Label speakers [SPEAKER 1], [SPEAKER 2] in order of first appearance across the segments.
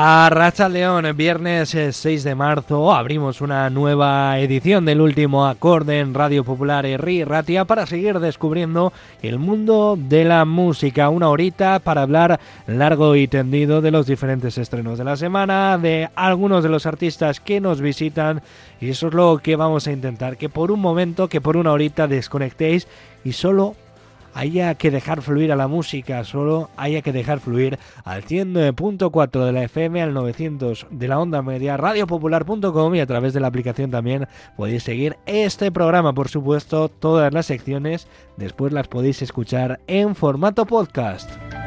[SPEAKER 1] Arratsaldeon, viernes 6 de marzo, abrimos una nueva edición del Último Acorde en Radio Popular Herri Ratia para seguir descubriendo el mundo de la música. Una horita para hablar largo y tendido de los diferentes estrenos de la semana, de algunos de los artistas que nos visitan, y eso es lo que vamos a intentar, que por un momento, que por una horita desconectéis y solo haya que dejar fluir a la música, solo haya que dejar fluir al 100.4 de la FM, al 900 de la onda media, radiopopular.com, y a través de la aplicación también podéis seguir este programa. Por supuesto, todas las secciones después las podéis escuchar en formato podcast.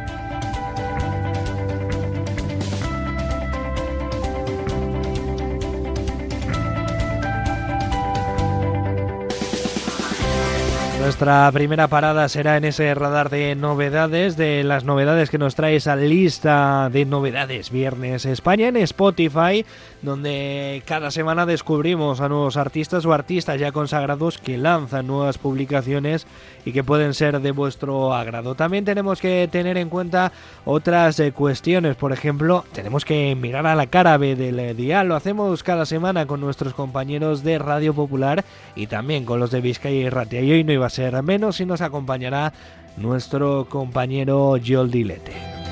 [SPEAKER 1] Nuestra primera parada será en ese radar de novedades, de las novedades que nos trae esa lista de novedades Viernes España en Spotify, donde cada semana descubrimos a nuevos artistas o artistas ya consagrados que lanzan nuevas publicaciones y que pueden ser de vuestro agrado. También tenemos que tener en cuenta otras cuestiones, por ejemplo, tenemos que mirar a la cara B del dial, lo hacemos cada semana con nuestros compañeros de Radio Popular y también con los de Vizcaya y Ratia, y hoy no iba a ser menos y nos acompañará nuestro compañero Joel Dilete.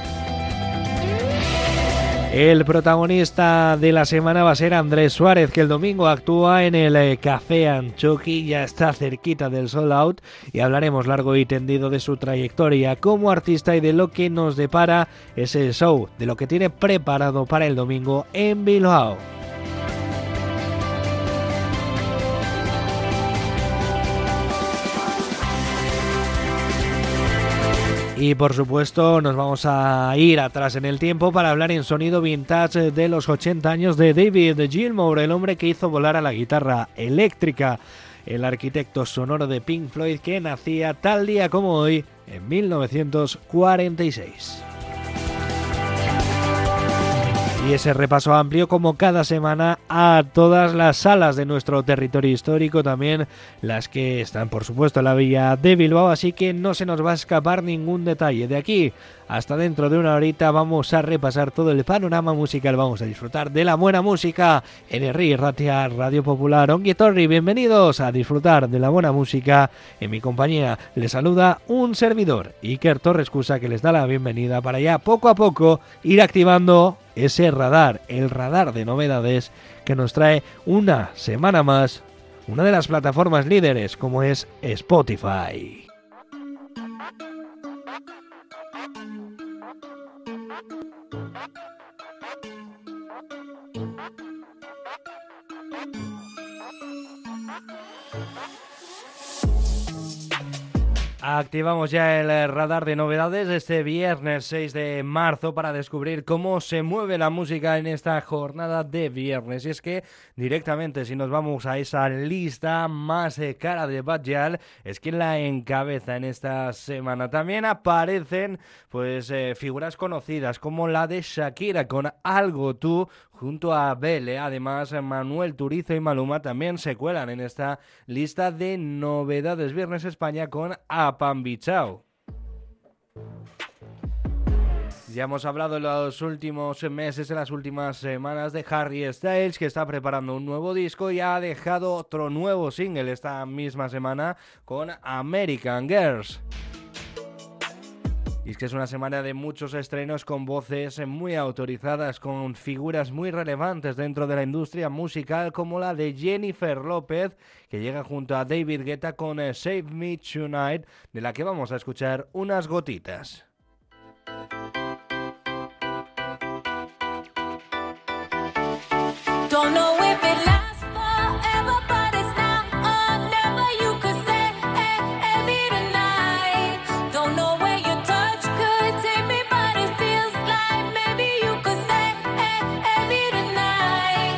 [SPEAKER 1] El protagonista de la semana va a ser Andrés Suárez, que el domingo actúa en el Café Anchoqui, ya está cerquita del Sold Out, y hablaremos largo y tendido de su trayectoria como artista y de lo que nos depara ese show, de lo que tiene preparado para el domingo en Bilbao. Y por supuesto nos vamos a ir atrás en el tiempo para hablar en sonido vintage de los 80 años de David Gilmour, el hombre que hizo volar a la guitarra eléctrica, el arquitecto sonoro de Pink Floyd, que nacía tal día como hoy en 1946. Y ese repaso amplio, como cada semana, a todas las salas de nuestro territorio histórico, también las que están, por supuesto, en la villa de Bilbao, así que no se nos va a escapar ningún detalle. De aquí hasta dentro de una horita vamos a repasar todo el panorama musical, vamos a disfrutar de la buena música en Herri Ratia, Radio Popular. Ongi etorri, bienvenidos a disfrutar de la buena música. En mi compañía les saluda un servidor, Iker Torres Cusa, que les da la bienvenida para ya poco a poco ir activando ese radar, el radar de novedades que nos trae una semana más una de las plataformas líderes como es Spotify. Activamos ya el radar de novedades este viernes 6 de marzo para descubrir cómo se mueve la música en esta jornada de viernes. Y es que directamente, si nos vamos a esa lista más cara de Badjal, es quien la encabeza en esta semana. También aparecen figuras conocidas como la de Shakira con Algo Tú junto a Bele. Además, Manuel Turizo y Maluma también se cuelan en esta lista de novedades Viernes España con Apambichao. Ya hemos hablado en los últimos meses, en las últimas semanas, de Harry Styles, que está preparando un nuevo disco y ha dejado otro nuevo single esta misma semana con American Girls. Y es que es una semana de muchos estrenos con voces muy autorizadas, con figuras muy relevantes dentro de la industria musical, como la de Jennifer López, que llega junto a David Guetta con Save Me Tonight, de la que vamos a escuchar unas gotitas.
[SPEAKER 2] Don't know if it lasts forever, but it's now or never. You could say, hey, every tonight. Don't know where your touch could take me, but it feels like maybe you could say, hey, every tonight.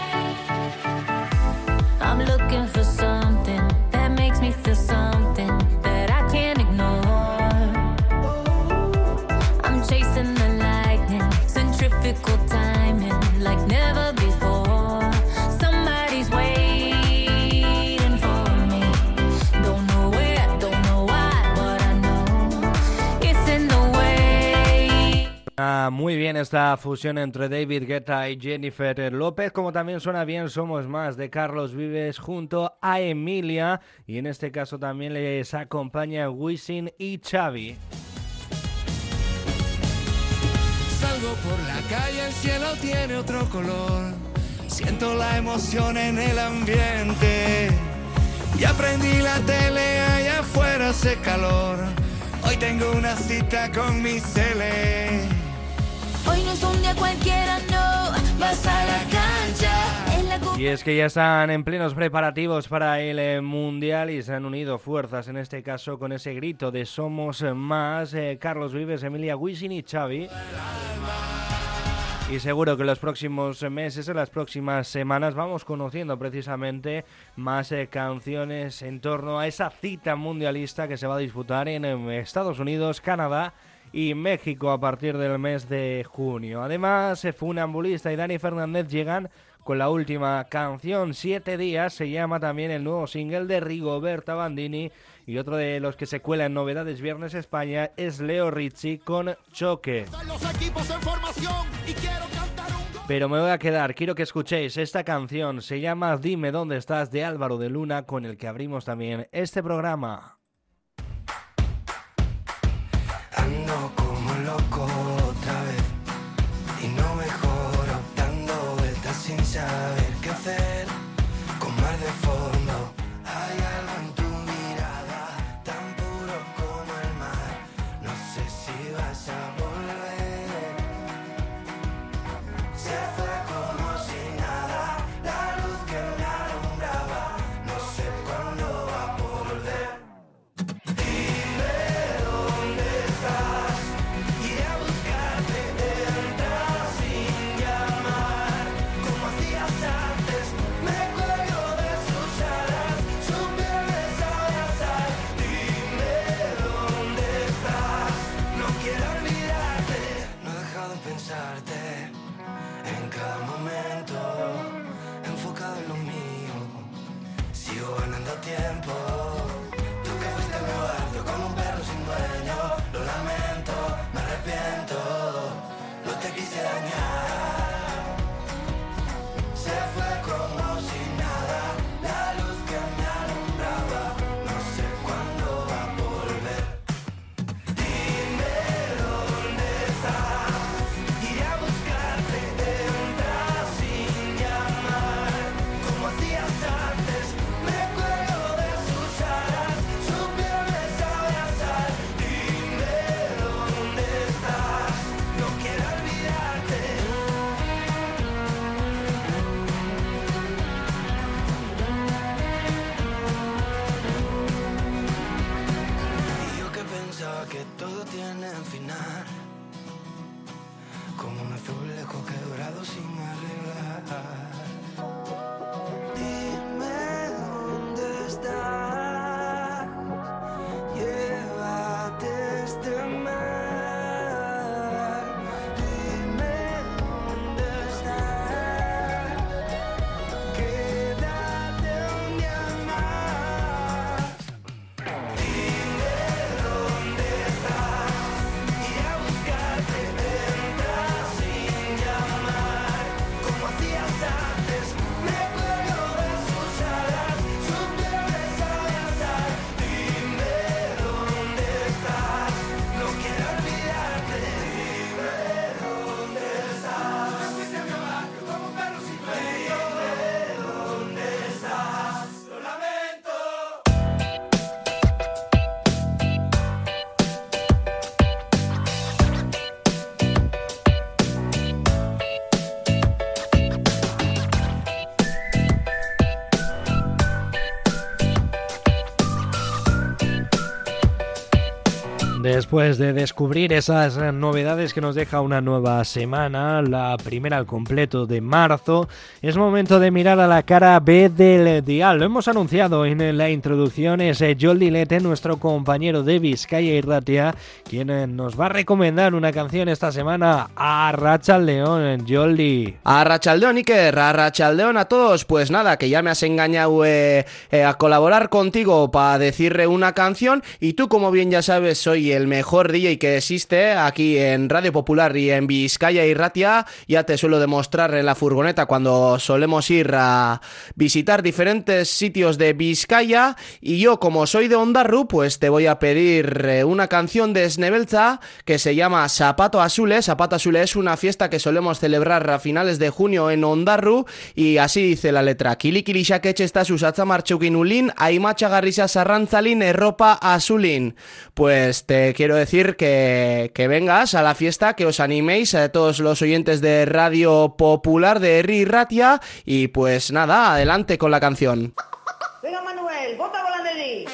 [SPEAKER 2] I'm looking for something that makes me feel something that I can't ignore.
[SPEAKER 1] Suena muy bien esta fusión entre David Guetta y Jennifer López, como también suena bien Somos Más de Carlos Vives junto a Emilia, y en este caso también les acompaña Wisin y Xavi.
[SPEAKER 3] Salgo por la calle, el cielo tiene otro color. Siento la emoción en el ambiente. Ya prendí la tele, allá afuera hace calor. Hoy tengo una cita con mi Cele.
[SPEAKER 2] Hoy no es un día cualquiera, no. Vas a la cancha. En la
[SPEAKER 1] Y es que ya están en plenos preparativos para el Mundial y se han unido fuerzas, en este caso con ese grito de Somos Más, Carlos Vives, Emilia, Wisin y Xavi. Y seguro que en los próximos meses, en las próximas semanas, vamos conociendo precisamente más canciones en torno a esa cita mundialista que se va a disputar en Estados Unidos, Canadá y México a partir del mes de junio. Además, Funambulista y Dani Fernández llegan con la última canción, 7 días, se llama también el nuevo single de Rigoberta Bandini, y otro de los que se cuela en Novedades Viernes España es Leo Ricci con Choque. Pero me voy a quedar, quiero que escuchéis esta canción, se llama Dime dónde estás, de Álvaro de Luna, con el que abrimos también este programa.
[SPEAKER 3] Ando como loco otra vez y no mejoro, dando vueltas sin saber qué hacer, con mar de fondo. Hay algo en tu mirada, tan puro como el mar. No sé si vas a volver. Se fue como si nada, la luz que me alumbraba. No sé cuándo va a volver. Dime dónde estás, iré a buscarte, entras sin llamar, como hacías antes. Me cuelgo de sus alas, su piel me sabe a sal. Dime dónde estás, no quiero olvidarte. No he dejado de pensarte en cada momento, enfocado en lo mío. Sigo ganando tiempo. Tú que fuiste mi hogar, yo como un perro sin dueño. Lo lamento, me arrepiento, no te quise dañar. Se fue como si nada, la luz que me alumbraba. No sé cuándo va a volver. Dime dónde estás, iré a buscarte, entras sin llamar, como hacías antes. Me cuelgo de sus alas, su piel me sabe a sal. Dime dónde estás, no quiero olvidarte. Y yo que pensaba que todo tiene final, como un azulejo quebrado sin arreglar. Dime dónde estás, llévate este mal. Dime dónde estás, quédate un día más. Dime dónde estás, iré a buscarte, entras sin llamar, como hacías antes. Me cuelgo de sus alas, su piel me sabe a sal. Dime dónde estás, no quiero olvidarte. Dime dónde estás, me fuiste a mi hogar, yo como un perro sin dueño. Dime dónde estás, lo lamento.
[SPEAKER 1] Después de descubrir esas novedades que nos deja una nueva semana, la primera al completo de marzo, es momento de mirar a la cara B del dial. Lo hemos anunciado en la introducción, es Joldi Lete, nuestro compañero de Vizcaya y Ratia, quien nos va a recomendar una canción esta semana a Arratsaldeon. Joldi.
[SPEAKER 4] Arratsaldeon, Iker, Arratsaldeon a todos. Pues nada, que ya me has engañado a colaborar contigo para decirle una canción, y tú, como bien ya sabes, soy el mejor DJ que existe aquí en Radio Popular y en Vizcaya y Ratia. Ya te suelo demostrar en la furgoneta cuando solemos ir a visitar diferentes sitios de Vizcaya, y yo, como soy de Ondarru, pues te voy a pedir una canción de Snebeltza que se llama Zapato Azule. Zapato Azule es una fiesta que solemos celebrar a finales de junio en Ondarru, y así dice la letra: Kili xaketxe esta susatza martxukin ulin, aimatxa garrisa sarrantzalin erropa azulin. Pues te quiero decir que vengas a la fiesta, que os animéis a todos los oyentes de Radio Popular de Herri Ratia, y pues nada, adelante con la canción.
[SPEAKER 5] Venga, Manuel, bota volanderí.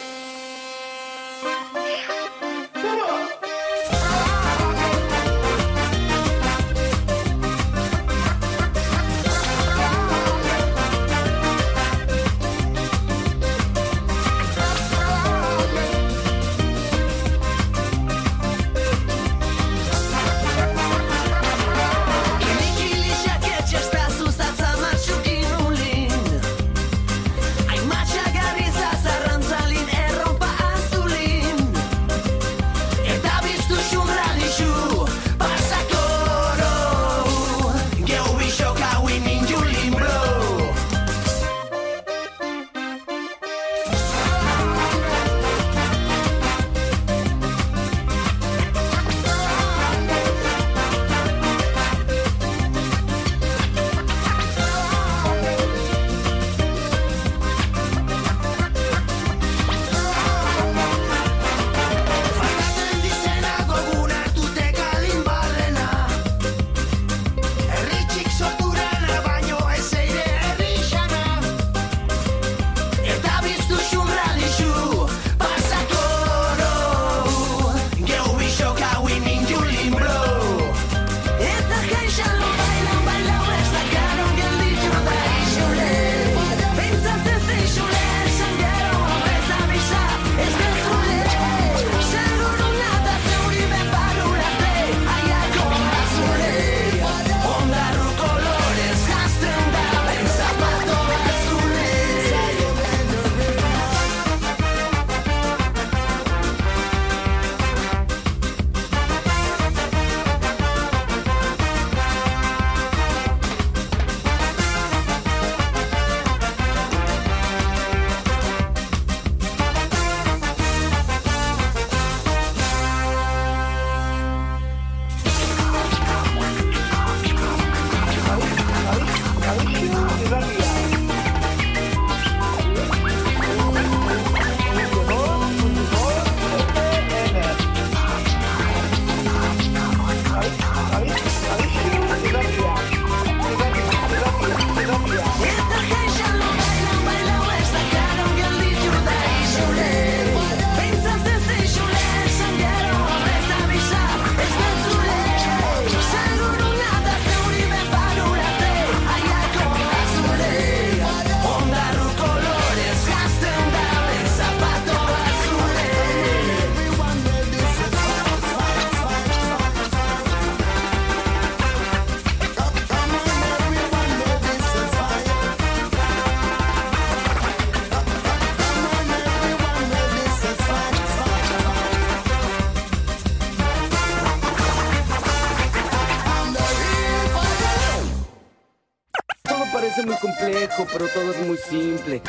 [SPEAKER 6] Parece muy complejo, pero todo es muy simple.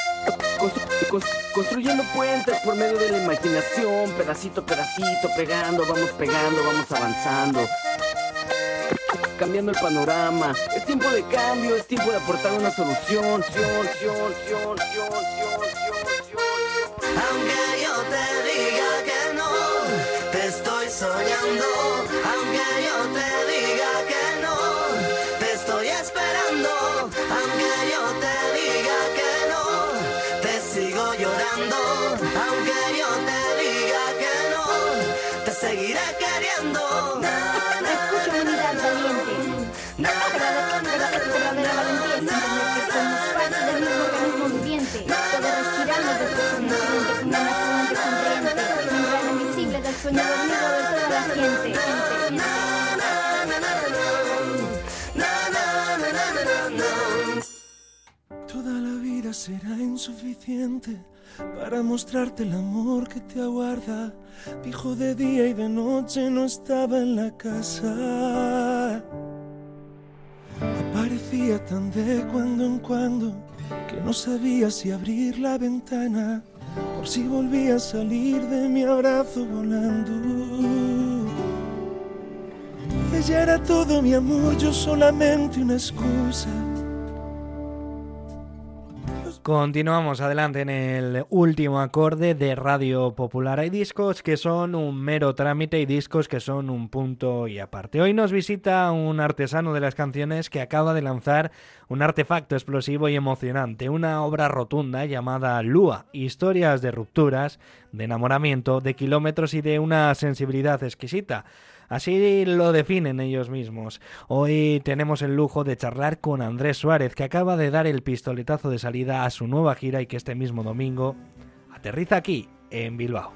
[SPEAKER 6] Construyendo puentes por medio de la imaginación, pedacito a pedacito, pegando, vamos avanzando. Cambiando el panorama. Es tiempo de cambio, es tiempo de aportar una solución.
[SPEAKER 3] Aunque yo te diga que no, te estoy soñando. Aunque yo te diga que no, te estoy esperando. Aunque yo te diga que no, te sigo llorando. Aunque yo te diga que no, te seguiré queriendo.
[SPEAKER 7] Escucha, unidad valiente. Verdadera valentía es entender que somos parte del mismo organismo viviente. Todos respiramos de profundo como una fuente sonriente, un gran invisible del sueño dormido de toda la gente.
[SPEAKER 3] Toda la vida será insuficiente para mostrarte el amor que te aguarda. Dijo de día y de noche no estaba en la casa. Aparecía tan de cuando en cuando que no sabía si abrir la ventana por si volvía a salir de mi abrazo volando. Ella era todo mi amor, yo solamente una excusa.
[SPEAKER 1] Continuamos adelante en el último acorde de Radio Popular. Hay discos que son un mero trámite y discos que son un punto y aparte. Hoy nos visita un artesano de las canciones que acaba de lanzar un artefacto explosivo y emocionante, una obra rotunda llamada Lua, historias de rupturas, de enamoramiento, de kilómetros y de una sensibilidad exquisita. Así lo definen ellos mismos. Hoy tenemos el lujo de charlar con Andrés Suárez, que acaba de dar el pistoletazo de salida a su nueva gira y que este mismo domingo aterriza aquí, en Bilbao.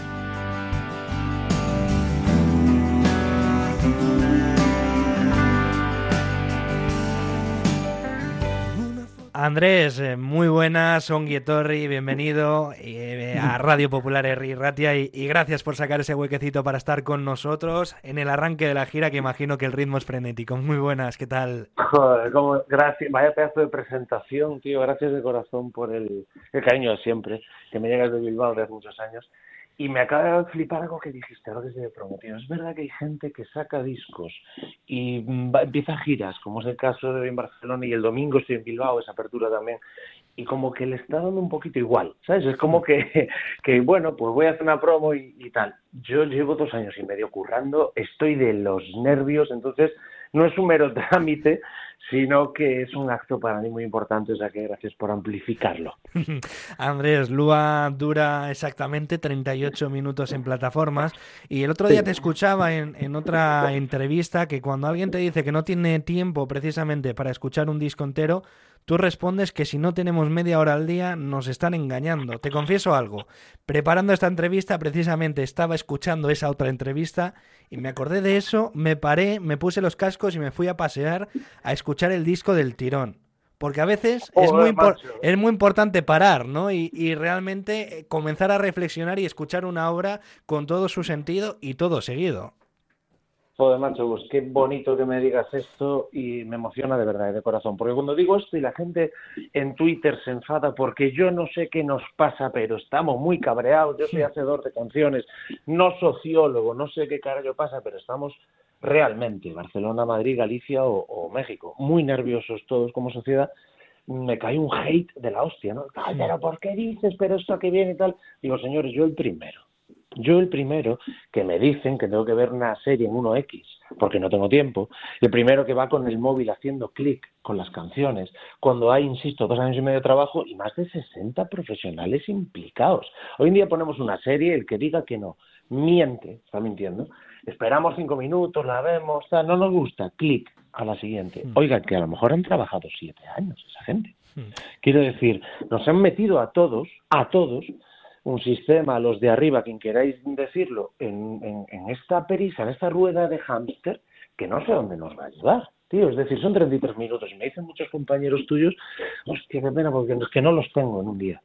[SPEAKER 1] Andrés, muy buenas, ongi etorri, bienvenido a Radio Popular Herri Ratia y gracias por sacar ese huequecito para estar con nosotros en el arranque de la gira, que imagino que el ritmo es frenético. Muy buenas, ¿qué tal?
[SPEAKER 8] Joder, gracias, vaya pedazo de presentación, tío, gracias de corazón por el cariño de siempre, que me llegas de Bilbao desde hace muchos años. Y me acaba de flipar algo que dijiste, algo que se me prometió. Es verdad que hay gente que saca discos y empieza giras, como es el caso de en Barcelona, y el domingo estoy en Bilbao, esa apertura también, y como que le está dando un poquito igual, ¿sabes? Es como que bueno, pues voy a hacer una promo y tal. Yo llevo 2 años y medio currando, estoy de los nervios, entonces no es un mero trámite, sino que es un acto para mí muy importante, o sea que gracias por amplificarlo.
[SPEAKER 1] Andrés, Lua dura exactamente 38 minutos en plataformas y el otro día te escuchaba en otra entrevista que cuando alguien te dice que no tiene tiempo precisamente para escuchar un disco entero, tú respondes que si no tenemos media hora al día nos están engañando. Te confieso algo, preparando esta entrevista precisamente estaba escuchando esa otra entrevista y me acordé de eso, me paré, me puse los cascos y me fui a pasear a escuchar el disco del tirón. Porque a veces es muy importante parar, ¿no? Y realmente comenzar a reflexionar y escuchar una obra con todo su sentido y todo seguido.
[SPEAKER 8] Joder, macho, pues qué bonito que me digas esto y me emociona de verdad, de corazón. Porque cuando digo esto y la gente en Twitter se enfada porque yo no sé qué nos pasa, pero estamos muy cabreados, yo soy hacedor de canciones, no sociólogo, no sé qué carajo pasa, pero estamos realmente, Barcelona, Madrid, Galicia o México, muy nerviosos todos como sociedad. Me cae un hate de la hostia, ¿no? Ay, pero ¿por qué dices? Pero esto que viene y tal. Digo, señores, yo el primero que me dicen que tengo que ver una serie en 1X porque no tengo tiempo, el primero que va con el móvil haciendo clic con las canciones, cuando hay, insisto, 2 años y medio de trabajo y más de 60 profesionales implicados. Hoy en día ponemos una serie, el que diga que no, miente, está mintiendo. Esperamos 5 minutos, la vemos, tal, no nos gusta, clic a la siguiente. Oiga, que a lo mejor han trabajado 7 años esa gente. Quiero decir, nos han metido a todos, un sistema, los de arriba, quien queráis decirlo, en esta perisa, en esta rueda de hámster, que no sé dónde nos va a llevar, tío. Es decir, son 33 minutos y me dicen muchos compañeros tuyos, hostia, qué pena, porque es que no los tengo en un día.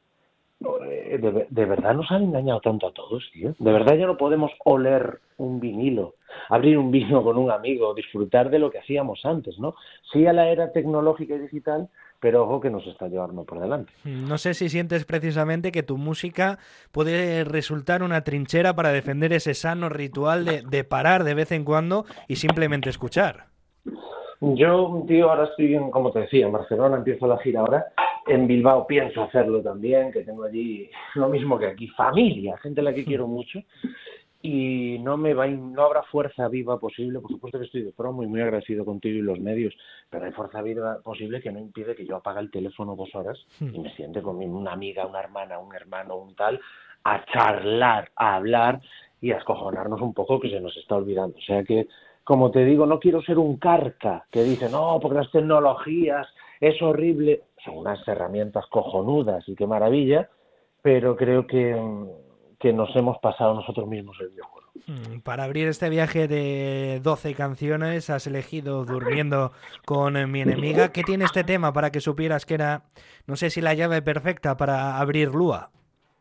[SPEAKER 8] De verdad nos han engañado tanto a todos, tío. De verdad ya no podemos oler un vinilo, abrir un vino con un amigo, disfrutar de lo que hacíamos antes, ¿no? Sí a la era tecnológica y digital, pero ojo que nos está llevando por delante.
[SPEAKER 1] No sé si sientes precisamente que tu música puede resultar una trinchera para defender ese sano ritual de parar de vez en cuando y simplemente escuchar.
[SPEAKER 8] Yo, tío, ahora estoy, como te decía, en Barcelona, empiezo la gira ahora. En Bilbao pienso hacerlo también, que tengo allí lo mismo que aquí, familia, gente a la que quiero mucho. Y no habrá fuerza viva posible, por supuesto que estoy de promo y muy agradecido contigo y los medios, pero hay fuerza viva posible que no impide que yo apague el teléfono 2 horas y me siente con una amiga, una hermana, un hermano, un tal, a charlar, a hablar y a escojonarnos un poco, que se nos está olvidando. O sea que, como te digo, no quiero ser un carca que dice, no, porque las tecnologías es horrible. Son unas herramientas cojonudas y qué maravilla, pero creo que nos hemos pasado nosotros mismos el videojuego.
[SPEAKER 1] Para abrir este viaje de 12 canciones has elegido Durmiendo con mi enemiga. ¿Qué tiene este tema para que supieras que era, no sé si la llave perfecta para abrir Lua?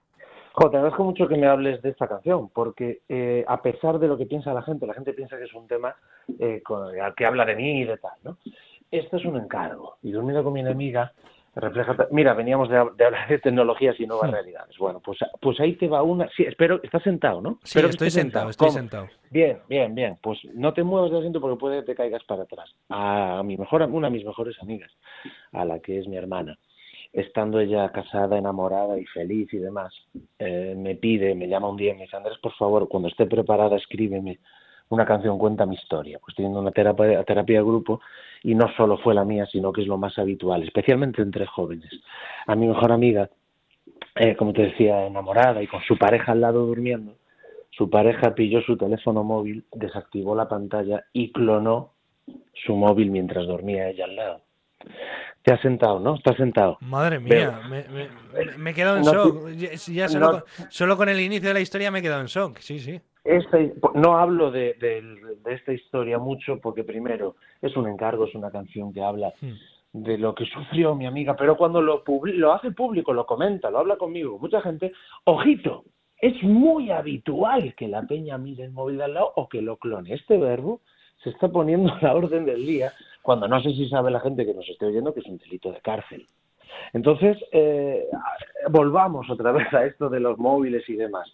[SPEAKER 8] Jo, te agradezco mucho que me hables de esta canción, porque a pesar de lo que piensa la gente piensa que es un tema al que habla de mí y de tal, ¿no? Esto es un encargo, y durmiendo con mi enemiga refleja... Mira, veníamos de hablar de tecnologías y nuevas realidades. Bueno, pues ahí te va una... Sí, espero... ¿Estás sentado, no?
[SPEAKER 1] Sí,
[SPEAKER 8] Espero que
[SPEAKER 1] estoy
[SPEAKER 8] estés
[SPEAKER 1] sentado.
[SPEAKER 8] Bien, bien, bien. Pues no te muevas del asiento porque puede que te caigas para atrás. Una de mis mejores amigas, a la que es mi hermana, estando ella casada, enamorada y feliz y demás, me llama un día y me dice: Andrés, por favor, cuando esté preparada, escríbeme una canción, cuenta mi historia. Pues teniendo una terapia de grupo, y no solo fue la mía, sino que es lo más habitual, especialmente entre jóvenes. A mi mejor amiga, como te decía, enamorada y con su pareja al lado durmiendo, su pareja pilló su teléfono móvil, desactivó la pantalla y clonó su móvil mientras dormía ella al lado. Te has sentado, ¿no? Estás sentado.
[SPEAKER 1] Madre mía, me he quedado en shock. Ya solo con el inicio de la historia me he quedado en shock, sí.
[SPEAKER 8] No hablo de esta historia mucho porque, primero, es un encargo, es una canción que habla de lo que sufrió mi amiga, pero cuando lo hace público, lo comenta, lo habla conmigo, mucha gente, ojito, es muy habitual que la peña mire el móvil de al lado o que lo clone. Este verbo se está poniendo a la orden del día, cuando no sé si sabe la gente que nos esté oyendo que es un delito de cárcel. Entonces, volvamos otra vez a esto de los móviles y demás.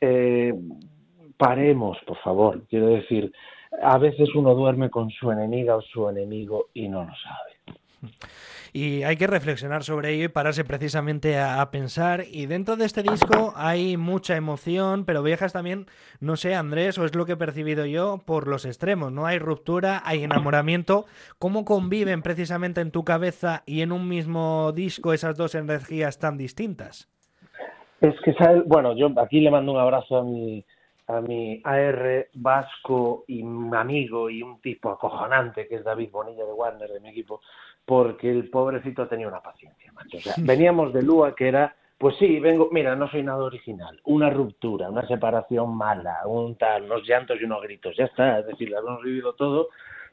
[SPEAKER 8] Paremos, por favor. Quiero decir, a veces uno duerme con su enemiga o su enemigo y no lo sabe.
[SPEAKER 1] Y hay que reflexionar sobre ello y pararse precisamente a pensar. Y dentro de este disco hay mucha emoción, pero viajas también, no sé, Andrés, o es lo que he percibido yo, por los extremos, ¿no? Hay ruptura, hay enamoramiento. ¿Cómo conviven precisamente en tu cabeza y en un mismo disco esas dos energías tan distintas?
[SPEAKER 8] Es que, ¿sabes? Bueno, yo aquí le mando un abrazo a mi AR vasco y amigo y un tipo acojonante que es David Bonilla de Warner, de mi equipo, porque el pobrecito tenía una paciencia, macho. O sea, veníamos de Lua, que era, pues sí, mira, no soy nada original, una ruptura, una separación mala, unos llantos y unos gritos, ya está, es decir, lo hemos vivido todos,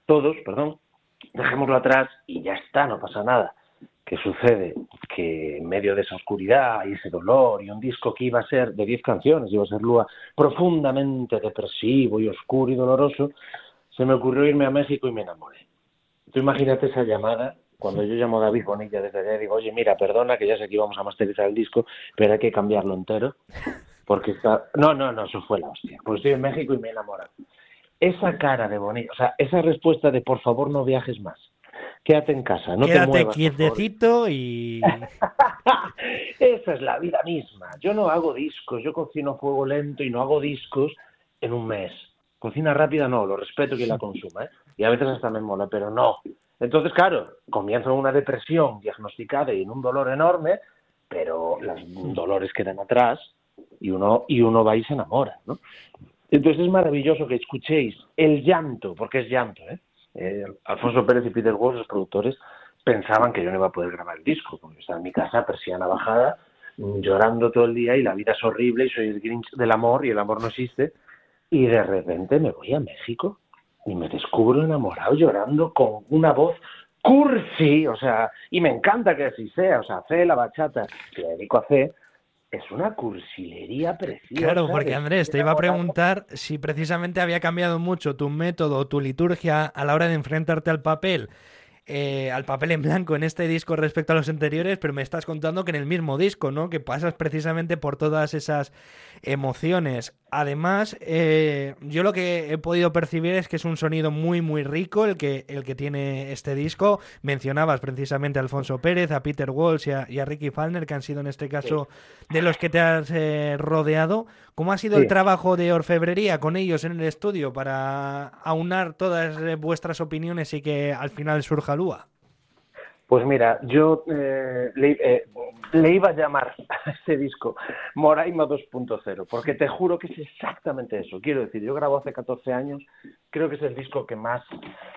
[SPEAKER 8] dejémoslo atrás y ya está, no pasa nada. ¿Qué sucede? Que en medio de esa oscuridad y ese dolor y un disco que iba a ser de 10 canciones, iba a ser Lua, profundamente depresivo y oscuro y doloroso, se me ocurrió irme a México y me enamoré. Tú imagínate esa llamada, cuando yo llamo a David Bonilla desde allá y digo: oye, mira, perdona, que ya sé que íbamos a masterizar el disco, pero hay que cambiarlo entero, porque está... No, eso fue la hostia. Pues estoy en México y me he enamorado. Esa cara de Bonilla, o sea, esa respuesta de por favor no viajes más. Quédate en casa, no
[SPEAKER 1] Quédate
[SPEAKER 8] te muevas.
[SPEAKER 1] quietecito y...
[SPEAKER 8] Esa es la vida misma. Yo no hago discos, yo cocino a fuego lento y no hago discos en un mes. Cocina rápida no, lo respeto quien la consuma, ¿eh? Y a veces hasta me mola, pero no. Entonces, claro, comienzo una depresión diagnosticada y en un dolor enorme, pero los dolores quedan atrás y uno va y se enamora, ¿no? Entonces es maravilloso que escuchéis el llanto, porque es llanto, ¿eh? Alfonso Pérez y Peter Walsh, los productores, pensaban que yo no iba a poder grabar el disco, porque estaba en mi casa, persiana bajada, llorando todo el día y la vida es horrible y soy el Grinch del amor y el amor no existe. Y de repente me voy a México y me descubro enamorado llorando con una voz cursi, o sea, y me encanta que así sea, o sea, C, la bachata, que le dedico a C, es una cursilería preciosa.
[SPEAKER 1] Claro, porque Andrés, te iba a preguntar si precisamente había cambiado mucho tu método o tu liturgia a la hora de enfrentarte al papel en blanco en este disco respecto a los anteriores, pero me estás contando que en el mismo disco, ¿no? Que pasas precisamente por todas esas emociones. Además, yo lo que he podido percibir es que es un sonido muy, muy rico el que tiene este disco. Mencionabas precisamente a Alfonso Pérez, a Peter Walsh y a Ricky Falner, que han sido en este caso de los que te has rodeado. ¿Cómo ha sido el trabajo de orfebrería con ellos en el estudio para aunar todas vuestras opiniones y que al final surja Lua?
[SPEAKER 8] Pues mira, yo le iba a llamar a este disco Moraima 2.0, porque te juro que es exactamente eso. Quiero decir, yo grabo hace 14 años, creo que es el disco que más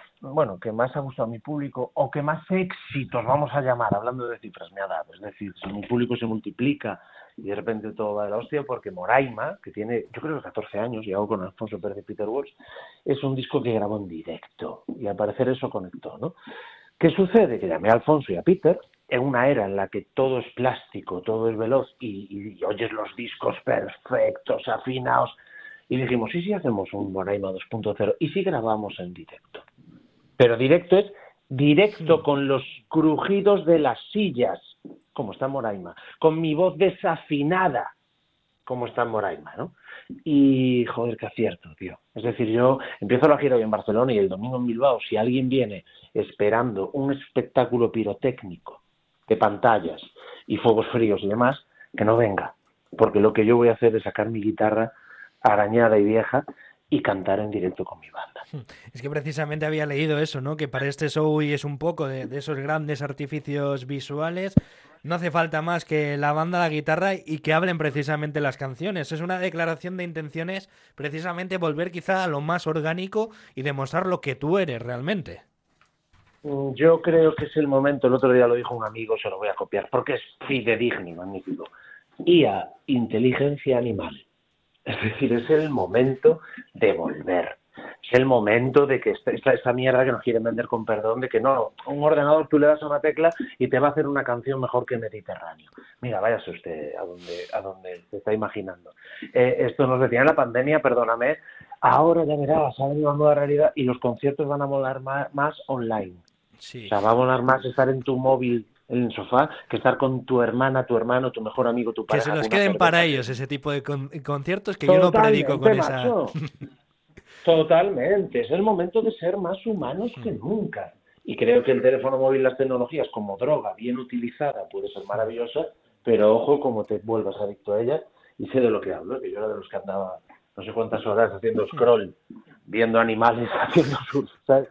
[SPEAKER 8] ha gustado a mi público, o que más éxitos, vamos a llamar, hablando de cifras, me ha dado. Es decir, si mi público se multiplica y de repente todo va de la hostia, porque Moraima, que tiene, yo creo que 14 años, y hago con Alfonso Pérez y Peter Walsh, es un disco que grabó en directo, y al parecer eso conectó, ¿no? ¿Qué sucede? Que llamé a Alfonso y a Peter, en una era en la que todo es plástico, todo es veloz y oyes los discos perfectos, afinados, y dijimos, ¿y si hacemos un Moraima 2.0? ¿Y si grabamos en directo? Pero directo es directo con los crujidos de las sillas, como está Moraima, con mi voz desafinada, como está Moraima, ¿no? Y, joder, qué acierto, tío. Es decir, yo empiezo la gira hoy en Barcelona y el domingo en Bilbao. Si alguien viene esperando un espectáculo pirotécnico de pantallas y fuegos fríos y demás, que no venga. Porque lo que yo voy a hacer es sacar mi guitarra arañada y vieja y cantar en directo con mi banda.
[SPEAKER 1] Es que precisamente había leído eso, ¿no? Que para este show y es un poco de esos grandes artificios visuales. No hace falta más que la banda, la guitarra y que hablen precisamente las canciones. Es una declaración de intenciones, precisamente volver quizá a lo más orgánico y demostrar lo que tú eres realmente.
[SPEAKER 8] Yo creo que es el momento, el otro día lo dijo un amigo, se lo voy a copiar, porque es fidedigno, magnífico. IA, inteligencia animal. Es decir, es el momento de volver. Es el momento de que esta mierda que nos quieren vender con perdón, de que no, un ordenador tú le das a una tecla y te va a hacer una canción mejor que Mediterráneo. Mira, váyase usted a donde se está imaginando. Esto nos decía en la pandemia, perdóname, ahora ya verás, ha venido una nueva realidad y los conciertos van a molar más online.
[SPEAKER 1] Sí.
[SPEAKER 8] O sea, va a molar más estar en tu móvil en el sofá que estar con tu hermana, tu hermano, tu mejor amigo, tu pareja.
[SPEAKER 1] Que se los
[SPEAKER 8] con una
[SPEAKER 1] queden
[SPEAKER 8] cerveza.
[SPEAKER 1] para ellos ese tipo de conciertos que yo no predico con esa...
[SPEAKER 8] Macho. Totalmente, es el momento de ser más humanos que nunca. Y creo que el teléfono móvil, las tecnologías como droga bien utilizada puede ser maravillosa, pero ojo como te vuelvas adicto a ella. Y sé de lo que hablo, que yo era de los que andaba no sé cuántas horas haciendo scroll, viendo animales, haciendo surf, ¿sabes?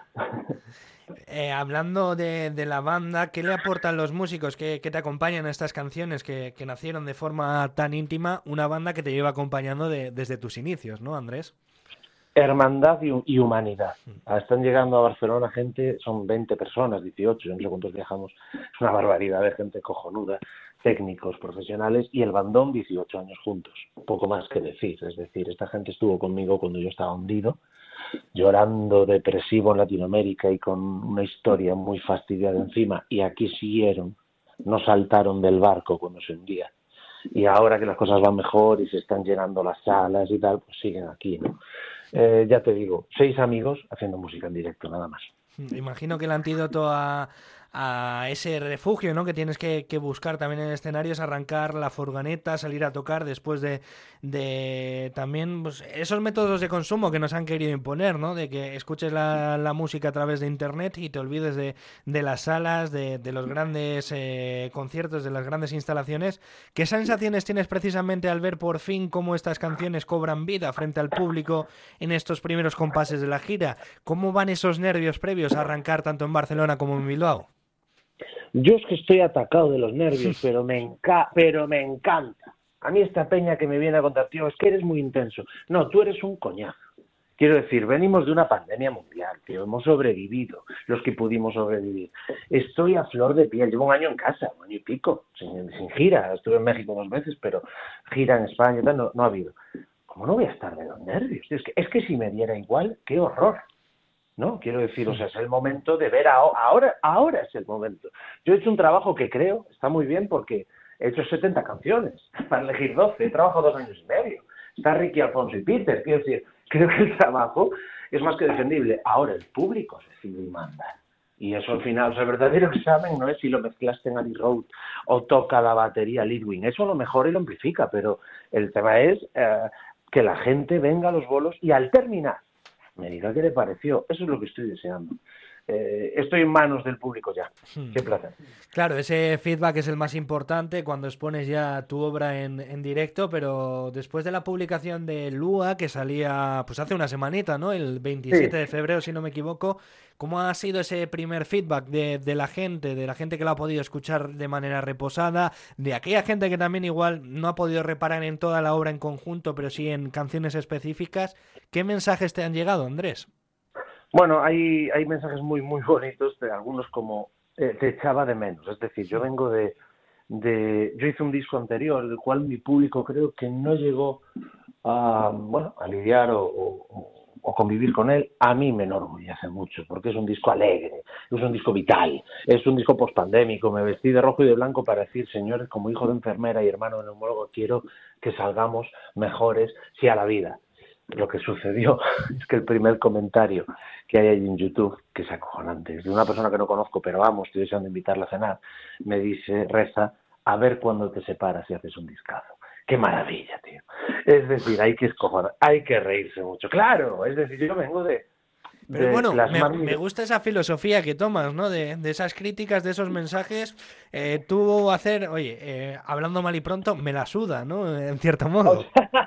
[SPEAKER 1] Hablando de la banda, ¿qué le aportan los músicos que te acompañan a estas canciones que nacieron de forma tan íntima? Una banda que te lleva acompañando desde tus inicios, ¿no, Andrés?
[SPEAKER 8] Hermandad y humanidad. Están llegando a Barcelona gente, son 20 personas, 18, no sé cuántos viajamos. Es una barbaridad de gente cojonuda, técnicos, profesionales, y el bandón 18 años juntos. Poco más que decir. Es decir, esta gente estuvo conmigo cuando yo estaba hundido, llorando, depresivo en Latinoamérica y con una historia muy fastidiada encima, y aquí siguieron, no saltaron del barco cuando se hundía. Y ahora que las cosas van mejor y se están llenando las salas y tal, pues siguen aquí, ¿no? Ya te digo, 6 amigos haciendo música en directo, nada más.
[SPEAKER 1] Imagino que el antídoto a ese refugio, ¿no?, que tienes que buscar también en el escenario es arrancar la furgoneta, salir a tocar después de también pues, esos métodos de consumo que nos han querido imponer, ¿no? De que escuches la música a través de internet y te olvides de las salas, de los grandes conciertos, de las grandes instalaciones. ¿Qué sensaciones tienes precisamente al ver por fin cómo estas canciones cobran vida frente al público en estos primeros compases de la gira? ¿Cómo van esos nervios previos a arrancar tanto en Barcelona como en Bilbao?
[SPEAKER 8] Yo es que estoy atacado de los nervios, pero me encanta. A mí esta peña que me viene a contar, tío, es que eres muy intenso. No, tú eres un coñazo. Quiero decir, venimos de una pandemia mundial, tío, hemos sobrevivido, los que pudimos sobrevivir. Estoy a flor de piel, llevo un año en casa, un año y pico, sin gira. Estuve en México 2 veces, pero gira en España y tal, no ha habido. ¿Cómo no voy a estar de los nervios? Tío, es que si me diera igual, qué horror. ¿No? Quiero decir, o sea, es el momento de ver ahora es el momento. Yo he hecho un trabajo que creo está muy bien porque he hecho 70 canciones para elegir 12, he trabajado 2 años y medio. Está Ricky, Alfonso y Peter, quiero decir, creo que el trabajo es más que defendible. Ahora el público decide y manda. Y eso al final, o sea, el verdadero examen no es si lo mezclaste en Abbey Road o toca la batería Lidwin. Eso lo mejora y lo amplifica, pero el tema es que la gente venga a los bolos y al terminar me diga qué le pareció. Eso es lo que estoy deseando. Estoy en manos del público ya. Qué placer.
[SPEAKER 1] Claro, ese feedback es el más importante cuando expones ya tu obra en directo, pero después de la publicación de Lua, que salía pues hace una semanita, ¿no? El 27 de febrero, si no me equivoco, ¿cómo ha sido ese primer feedback de la gente que lo ha podido escuchar de manera reposada, de aquella gente que también igual no ha podido reparar en toda la obra en conjunto, pero sí en canciones específicas? ¿Qué mensajes te han llegado, Andrés?
[SPEAKER 8] Bueno, hay mensajes muy muy bonitos, de algunos como te echaba de menos. Es decir, yo vengo yo hice un disco anterior, del cual mi público creo que no llegó a lidiar o o convivir con él, a mí me enorgullece mucho, porque es un disco alegre, es un disco vital, es un disco pospandémico. Me vestí de rojo y de blanco para decir, señores, como hijo de enfermera y hermano de neumólogo, quiero que salgamos mejores, sí, a la vida. Lo que sucedió es que el primer comentario que hay ahí en YouTube, que es acojonante, es de una persona que no conozco, pero amo, estoy deseando invitarla a cenar, me dice, reza, a ver cuándo te separas y haces un discazo. ¡Qué maravilla, tío! Es decir, hay que escojonar, hay que reírse mucho. ¡Claro! Es decir, yo vengo
[SPEAKER 1] Pero bueno,
[SPEAKER 8] plasmar
[SPEAKER 1] me gusta esa filosofía que tomas, ¿no? De esas críticas, de esos mensajes. Tú hacer, oye, hablando mal y pronto, me la suda, ¿no? En cierto modo.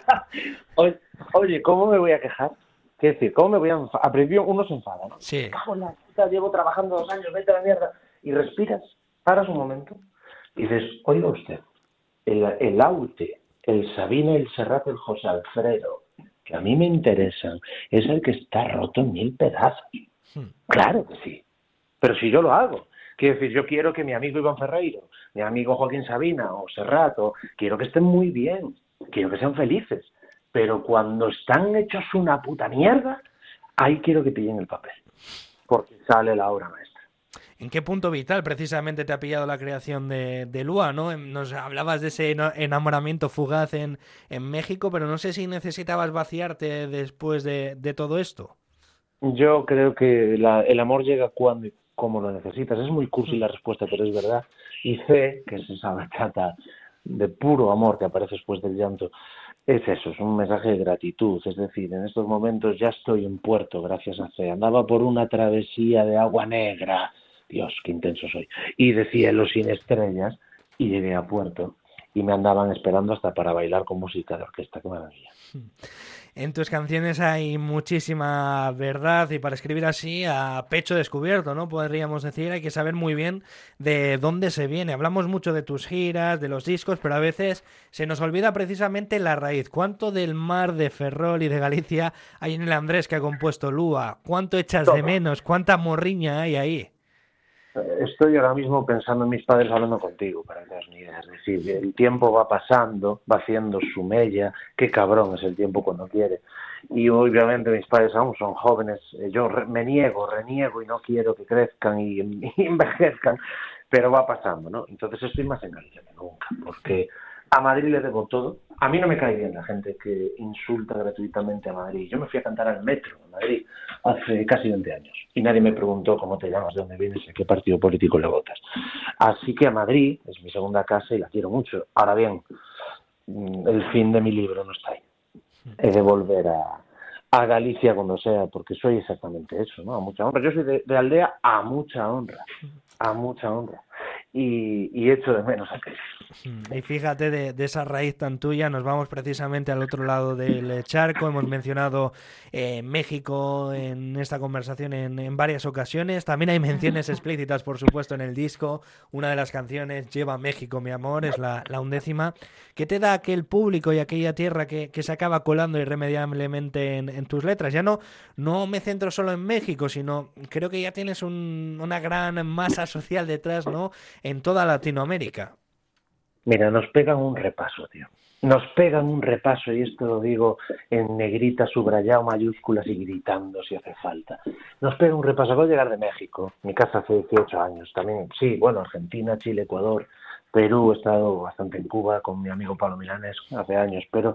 [SPEAKER 8] Oye, ¿cómo me voy a quejar? ¿Qué decir? ¿Cómo me voy a enfadar? A principio uno se enfada, ¿no?
[SPEAKER 1] Sí.
[SPEAKER 8] Cago en la puta, llevo trabajando 2 años, vete a la mierda. Y respiras, paras un momento y dices, oiga usted, el Aute, el Sabina, el Serrat, el José Alfredo, que a mí me interesan, es el que está roto en 1000 pedazos. Claro que sí, pero si yo lo hago. Quiero decir, yo quiero que mi amigo Iván Ferreiro, mi amigo Joaquín Sabina o Serrat, quiero que estén muy bien, quiero que sean felices, pero cuando están hechos una puta mierda, ahí quiero que pillen el papel, porque sale la obra maestra.
[SPEAKER 1] ¿En qué punto vital precisamente te ha pillado la creación de Lua, ¿no? Nos hablabas de ese enamoramiento fugaz en México, pero no sé si necesitabas vaciarte después de todo esto.
[SPEAKER 8] Yo creo que el amor llega cuando y como lo necesitas. Es muy cursi la respuesta, pero es verdad. Y C, que es esa bachata de puro amor que aparece después del llanto, es eso, es un mensaje de gratitud. Es decir, en estos momentos ya estoy en puerto, gracias a C. Andaba por una travesía de agua negra, Dios, qué intenso soy, y de cielo sin estrellas, y llegué a puerto. Y me andaban esperando hasta para bailar con música de orquesta, qué maravilla.
[SPEAKER 1] En tus canciones hay muchísima verdad y para escribir así a pecho descubierto, ¿no? Podríamos decir, hay que saber muy bien de dónde se viene. Hablamos mucho de tus giras, de los discos, pero a veces se nos olvida precisamente la raíz. ¿Cuánto del mar de Ferrol y de Galicia hay en el Andrés que ha compuesto Lua? ¿Cuánto echas de menos? ¿Cuánta morriña hay ahí?
[SPEAKER 8] Estoy ahora mismo pensando en mis padres hablando contigo, para que te das una idea. Es decir, el tiempo va pasando, va haciendo su mella. Qué cabrón es el tiempo cuando quiere. Y obviamente mis padres aún son jóvenes. Yo reniego y no quiero que crezcan y envejezcan, pero va pasando, ¿no? Entonces estoy más en Galicia que nunca, porque a Madrid le debo todo. A mí no me cae bien la gente que insulta gratuitamente a Madrid. Yo me fui a cantar al metro en Madrid hace casi 20 años y nadie me preguntó cómo te llamas, de dónde vienes, a qué partido político le votas. Así que a Madrid es mi segunda casa y la quiero mucho. Ahora bien, el fin de mi libro no está ahí. He de volver a Galicia cuando sea, porque soy exactamente eso, ¿no? A mucha honra. Yo soy de aldea a mucha honra. A mucha honra. Y echo de menos aquello.
[SPEAKER 1] Y fíjate, de esa raíz tan tuya nos vamos precisamente al otro lado del charco. Hemos mencionado México en esta conversación en varias ocasiones. También hay menciones explícitas, por supuesto, en el disco. Una de las canciones, Lleva México, mi amor, es la 11ª. ¿Qué te da aquel público y aquella tierra que se acaba colando irremediablemente en tus letras? Ya no me centro solo en México, sino creo que ya tienes una gran masa social detrás, ¿no? En toda Latinoamérica.
[SPEAKER 8] Mira, nos pegan un repaso, tío. Nos pegan un repaso, y esto lo digo en negrita, subrayado, mayúsculas y gritando si hace falta. Nos pega un repaso. Acabo de llegar de México, mi casa hace 18 años. También, sí, bueno, Argentina, Chile, Ecuador, Perú, he estado bastante en Cuba con mi amigo Pablo Milanés hace años, pero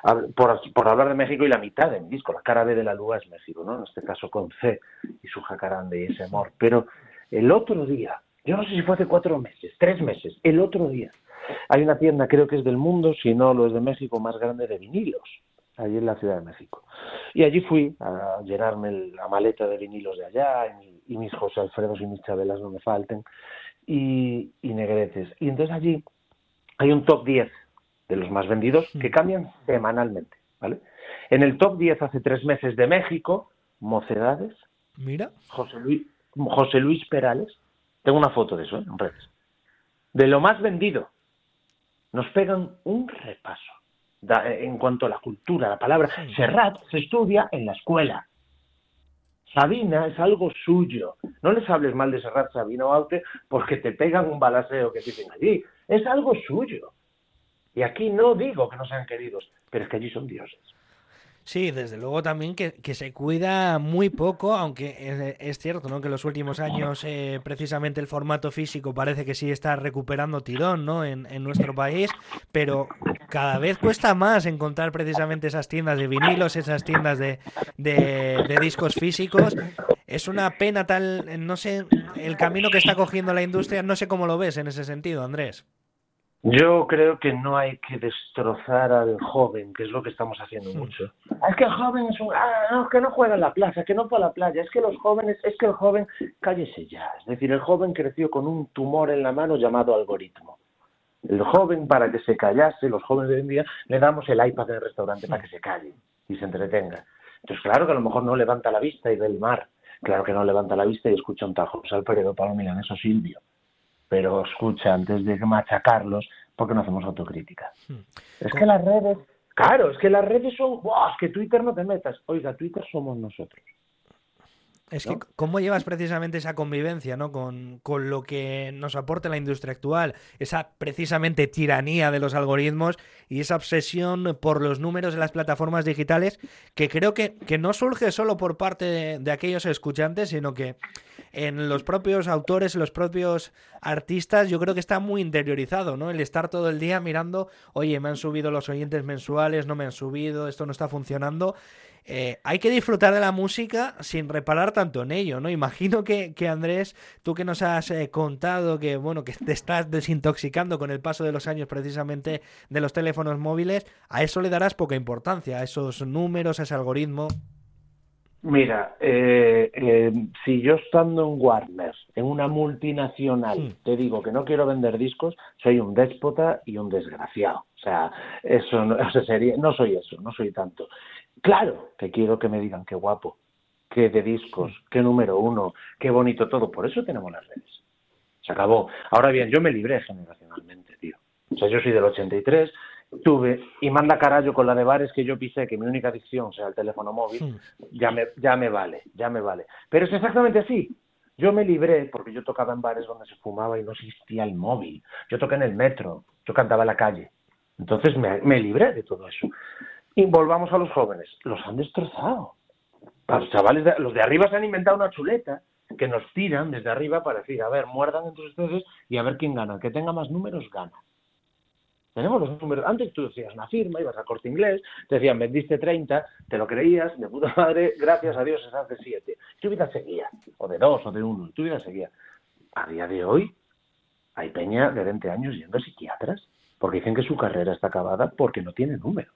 [SPEAKER 8] por hablar de México y la mitad de mi disco, la cara B de la Lua es México, ¿no? En este caso con C y su jacarande y ese amor. Pero el otro día, yo no sé si fue hace 4 meses, 3 meses, el otro día, hay una tienda, creo que es del mundo, si no lo es de México, más grande de vinilos, allí en la Ciudad de México. Y allí fui a llenarme la maleta de vinilos de allá, y mis José Alfredos y mis Chabelas no me falten, y negretes. Y entonces allí hay un top 10 de los más vendidos que cambian semanalmente, ¿vale? En el top 10 hace 3 meses de México, Mocedades,
[SPEAKER 1] Mira,
[SPEAKER 8] José Luis Perales, tengo una foto de eso, en redes, de lo más vendido. Nos pegan un repaso en cuanto a la cultura, la palabra. Serrat se estudia en la escuela. Sabina es algo suyo. No les hables mal de Serrat, Sabina o Aute porque te pegan un balaseo que dicen allí. Es algo suyo. Y aquí no digo que no sean queridos, pero es que allí son dioses.
[SPEAKER 1] Sí, desde luego también que se cuida muy poco, aunque es cierto, ¿no? Que en los últimos años precisamente el formato físico parece que sí está recuperando tirón, ¿no? En nuestro país, pero cada vez cuesta más encontrar precisamente esas tiendas de vinilos, esas tiendas de discos físicos. Es una pena tal, no sé, el camino que está cogiendo la industria, no sé cómo lo ves en ese sentido, Andrés.
[SPEAKER 8] Yo creo que no hay que destrozar al joven, que es lo que estamos haciendo mucho. Es que el joven es un... no, que no juega en la plaza, que no fue a la playa. Es que los jóvenes... Es que el joven... Cállese ya. Es decir, el joven creció con un tumor en la mano llamado algoritmo. El joven, para que se callase, los jóvenes de hoy en día, le damos el iPad en el restaurante para que se calle y se entretenga. Entonces, claro que a lo mejor no levanta la vista y ve el mar. Claro que no levanta la vista y escucha un tajo. José Alfredo, Pablo Milanés o Silvio. Pero escucha, antes de machacarlos, ¿por qué no hacemos autocrítica? Es que las redes... Claro, es que las redes son... ¡Buah! Es que Twitter no te metas. Oiga, Twitter somos nosotros.
[SPEAKER 1] Es
[SPEAKER 8] ¿no?
[SPEAKER 1] que, ¿cómo llevas precisamente esa convivencia, ¿no? Con lo que nos aporta la industria actual? Esa precisamente tiranía de los algoritmos y esa obsesión por los números de las plataformas digitales, que creo que no surge solo por parte de aquellos escuchantes, sino que en los propios autores, en los propios artistas, yo creo que está muy interiorizado, ¿no? El estar todo el día mirando, oye, me han subido los oyentes mensuales, no me han subido, esto no está funcionando. Hay que disfrutar de la música sin reparar tanto en ello, ¿no? Imagino que Andrés, tú que nos has contado que, bueno, que te estás desintoxicando con el paso de los años precisamente de los teléfonos móviles, a eso le darás poca importancia, a esos números, a ese algoritmo.
[SPEAKER 8] Mira, si yo estando en Warner, en una multinacional, te digo que no quiero vender discos, soy un déspota y un desgraciado. O sea, eso no, o sea, no soy eso, no soy tanto. Claro que quiero que me digan qué guapo, qué de discos, qué número uno, qué bonito todo. Por eso tenemos las redes. Se acabó. Ahora bien, yo me libré generacionalmente, tío. O sea, yo soy del 83, tuve, y manda carallo con la de bares que yo pisé, que mi única adicción sea el teléfono móvil, ya me vale. Pero es exactamente así. Yo me libré porque yo tocaba en bares donde se fumaba y no existía el móvil. Yo toqué en el metro, yo cantaba en la calle. Entonces me libré de todo eso. Y volvamos a los jóvenes. Los han destrozado. Los chavales, los de arriba se han inventado una chuleta que nos tiran desde arriba para decir, a ver, muerdan entre ustedes y a ver quién gana. El que tenga más números gana. Tenemos los números. Antes tú decías una firma, ibas a Corte Inglés, te decían vendiste 30, te lo creías, de puta madre, gracias a Dios se hace 7. Tu vida seguía, o de 2 o de 1, tu vida seguía. A día de hoy hay peña de 20 años yendo a psiquiatras porque dicen que su carrera está acabada porque no tiene números.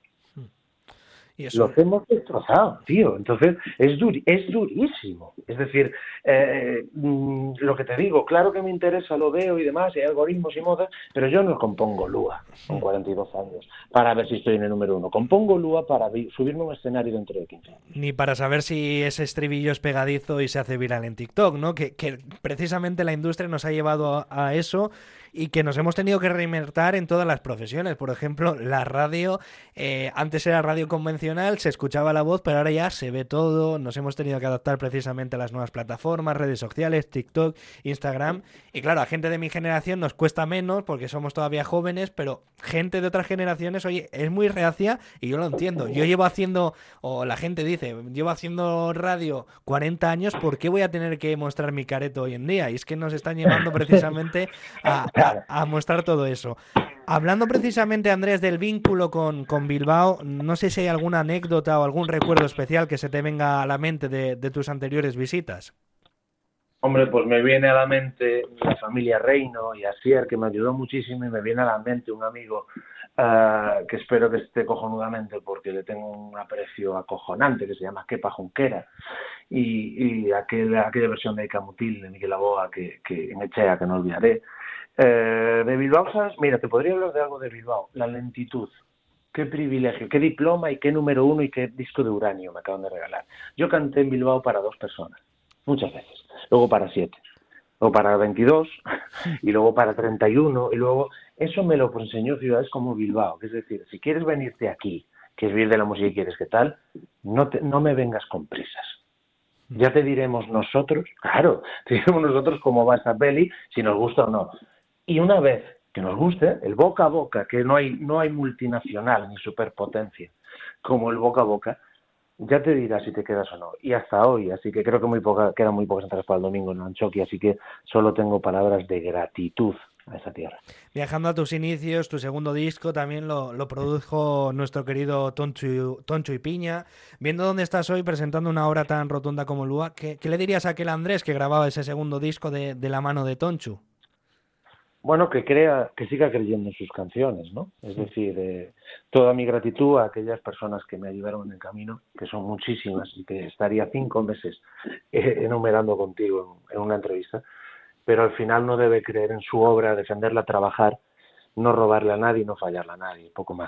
[SPEAKER 1] Y eso...
[SPEAKER 8] Los hemos destrozado, tío. Entonces, es durísimo. Es decir, lo que te digo, claro que me interesa, lo veo y demás, y hay algoritmos y modas, pero yo no compongo Lua con 42 años para ver si estoy en el número 1. Compongo Lua para subirme a un escenario dentro de 15 años.
[SPEAKER 1] Ni para saber si ese estribillo es pegadizo y se hace viral en TikTok, ¿no? Que precisamente la industria nos ha llevado a eso y que nos hemos tenido que reinventar en todas las profesiones. Por ejemplo, la radio, antes era radio convencional, se escuchaba la voz, pero ahora ya se ve todo. Nos hemos tenido que adaptar precisamente a las nuevas plataformas, redes sociales, TikTok, Instagram. Y claro, a gente de mi generación nos cuesta menos porque somos todavía jóvenes, pero gente de otras generaciones, oye, es muy reacia y yo lo entiendo. Yo llevo haciendo, o la gente dice, llevo haciendo radio 40 años, ¿por qué voy a tener que mostrar mi careto hoy en día? Y es que nos están llevando precisamente a mostrar todo eso. Hablando precisamente, Andrés, del vínculo con Bilbao, no sé si hay alguna anécdota o algún recuerdo especial que se te venga a la mente de tus anteriores visitas.
[SPEAKER 8] Hombre, pues me viene a la mente la familia Reino y Asier, que me ayudó muchísimo, y me viene a la mente un amigo que espero que esté cojonudamente porque le tengo un aprecio acojonante, que se llama Kepa Junquera, y aquella versión de Icamutil de Miquel Aboa que en Echea, que no olvidaré. De Bilbao, ¿sabes? Mira, te podría hablar de algo de Bilbao. La lentitud. Qué privilegio, qué diploma y qué número 1 y qué disco de uranio me acaban de regalar. Yo canté en Bilbao para 2 personas, muchas veces. Luego para 7, luego para 22 y luego para 31 y luego... Eso me lo enseñó ciudades como Bilbao. Es decir, si quieres venirte aquí, quieres vivir de la música y quieres qué tal, no me vengas con prisas. Ya te diremos nosotros, claro, te diremos nosotros cómo va esa peli, si nos gusta o no. Y una vez que nos guste, el boca a boca, que no hay multinacional ni superpotencia como el boca a boca, ya te dirás si te quedas o no. Y hasta hoy, así que creo que quedan muy pocas entradas para el domingo en Anchoqui, así que solo tengo palabras de gratitud a esa tierra.
[SPEAKER 1] Viajando a tus inicios, tu segundo disco también lo produjo nuestro querido Tonchu y Piña. Viendo dónde estás hoy presentando una obra tan rotunda como Lua, ¿qué le dirías a aquel Andrés que grababa ese segundo disco de la mano de Tonchu?
[SPEAKER 8] Bueno, que siga creyendo en sus canciones, ¿no? Es decir, toda mi gratitud a aquellas personas que me ayudaron en el camino, que son muchísimas y que estaría 5 meses enumerando contigo en una entrevista, pero al final no debe creer en su obra, defenderla, trabajar, no robarle a nadie, no fallarle a nadie, poco más.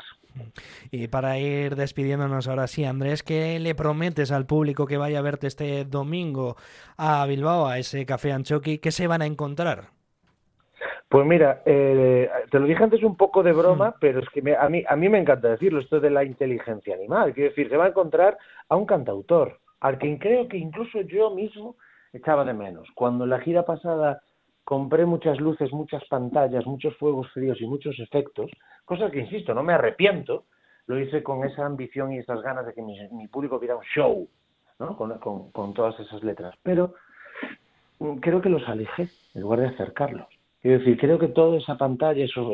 [SPEAKER 1] Y para ir despidiéndonos ahora sí, Andrés, ¿qué le prometes al público que vaya a verte este domingo a Bilbao, a ese Café Anchoqui? ¿Qué se van a encontrar?
[SPEAKER 8] Pues mira, te lo dije antes un poco de broma, pero es que a mí me encanta decirlo, esto de la inteligencia animal. Quiero decir, se va a encontrar a un cantautor, al que creo que incluso yo mismo echaba de menos. Cuando en la gira pasada compré muchas luces, muchas pantallas, muchos fuegos fríos y muchos efectos, cosas que, insisto, no me arrepiento, lo hice con esa ambición y esas ganas de que mi público viera un show, ¿no? Con todas esas letras. Pero creo que los alejé en lugar de acercarlos. Quiero decir, creo que toda esa pantalla, eso